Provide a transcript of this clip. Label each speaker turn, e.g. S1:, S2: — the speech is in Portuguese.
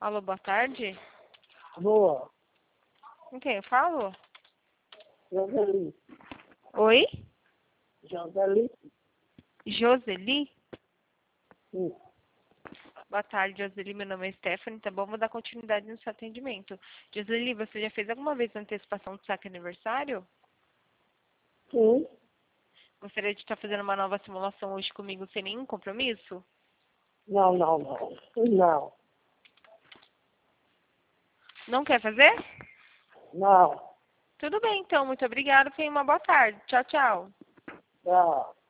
S1: Alô, boa tarde.
S2: Boa.
S1: Com quem eu falo?
S2: Joseli.
S1: Oi?
S2: Joseli?
S1: Joseli?
S2: Sim.
S1: Boa tarde, Joseli. Meu nome é Stephanie, tá bom? Vou dar continuidade no seu atendimento. Joseli, você já fez alguma vez antecipação do saque aniversário?
S2: Sim.
S1: Gostaria de estar fazendo uma nova simulação hoje comigo sem nenhum compromisso?
S2: Não. Não.
S1: Não quer fazer?
S2: Não.
S1: Tudo bem, então. Muito obrigada. Tenha uma boa tarde. Tchau, tchau.
S2: Não.